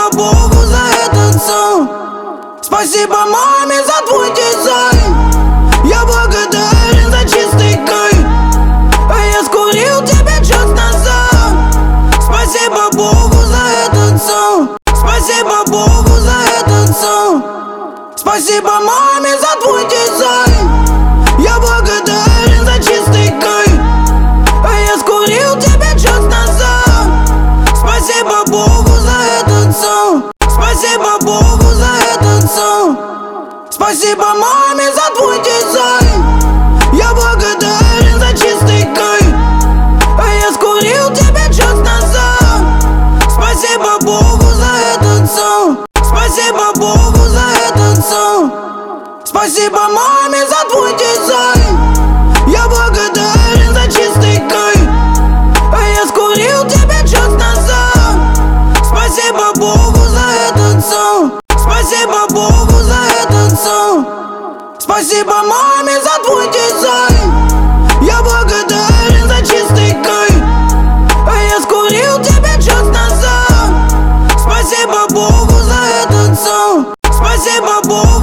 Спасибо Богу за этот сон. Спасибо маме за твой дизайн. Я благодарен за чистый кайф. А я скурил тебя час назад. Спасибо Богу за этот сон. Спасибо Богу за этот сон. Спасибо маме за твой дизайн. Я благодарен за чистый кайф. А я скурил тебя час назад. Спасибо Богу за этот сон. Спасибо Богу за этот сон. Спасибо маме за твой дизайн. Я благодарен за чистый кайф. А я скурил тебя час назад. Спасибо Богу за этот сон. Спасибо Богу за этот сон. Спасибо маме за твой дизайн. Я благодарен за чистый кайф. А я скурил тебя час назад. Спасибо Богу за этот сон. Спасибо Богу за этот сон. Спасибо маме за твой дизайн. Я благодарен за чистый кайф. А я скурил тебя час назад. Спасибо Богу за этот сон. Спасибо Богу.